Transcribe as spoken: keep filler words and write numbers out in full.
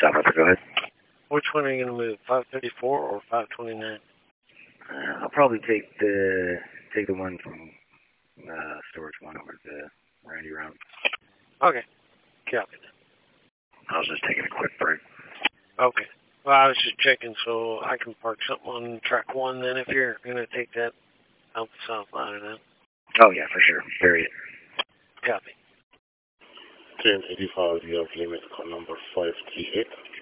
South Africa, go ahead. Which one are you going to move, five thirty-four or five twenty-nine? Uh, I'll probably take the take the one from uh, storage one over to Randy Round. Okay. Copy. I was just taking a quick break. Okay. Well, I was just checking so I can park something on track one then if you're going to take that out the south line of that. Oh, yeah, for sure. Period. Copy. ten eighty-five, you have limit call number five three eight.